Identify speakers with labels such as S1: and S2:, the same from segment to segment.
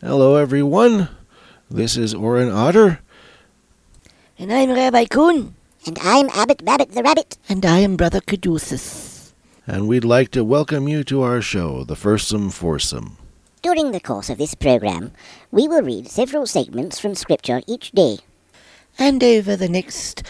S1: Hello, everyone. This is Oren Otter.
S2: And I'm Rabbi Kuhn.
S3: And I'm Abbot Rabbit the Rabbit.
S2: And I am Brother Caduceus.
S1: And we'd like to welcome you to our show, The Firstsome Foursome.
S3: During the course of this program, we will read several segments from Scripture each day.
S2: And over the next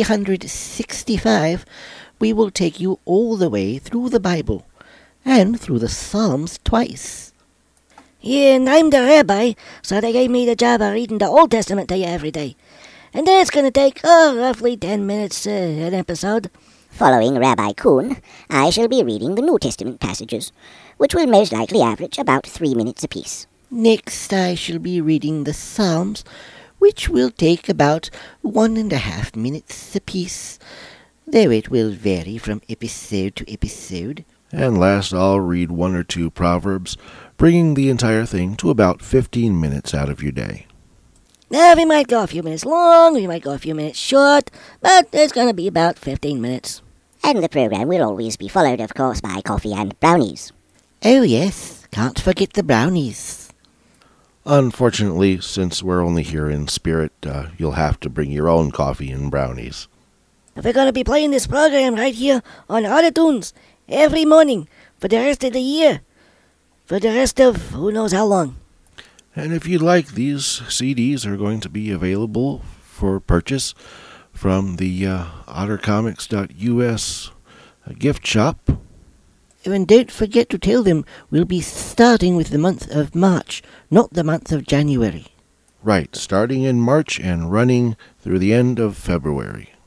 S2: 365, we will take you all the way through the Bible and through the Psalms twice. Yeah, and I'm the rabbi, so they gave me the job of reading the Old Testament to you every day. And that's going to take, roughly 10 minutes an episode.
S3: Following Rabbi Kuhn, I shall be reading the New Testament passages, which will most likely average about 3 minutes apiece.
S2: Next, I shall be reading the Psalms, which will take about 1.5 minutes apiece, though it will vary from episode to episode.
S1: And last, I'll read 1 or 2 Proverbs, bringing the entire thing to about 15 minutes out of your day.
S2: Now, we might go a few minutes long, we might go a few minutes short, but it's going to be about 15 minutes.
S3: And the program will always be followed, of course, by coffee and brownies.
S2: Oh yes, can't forget the brownies.
S1: Unfortunately, since we're only here in spirit, you'll have to bring your own coffee and brownies.
S2: We're going to be playing this program right here on Autotunes every morning for the rest of the year. For the rest of who knows how long.
S1: And if you'd like, these CDs are going to be available for purchase from the ottercomics.us gift shop.
S2: And don't forget to tell them we'll be starting with the month of March, not the month of January.
S1: Right, starting in March and running through the end of February.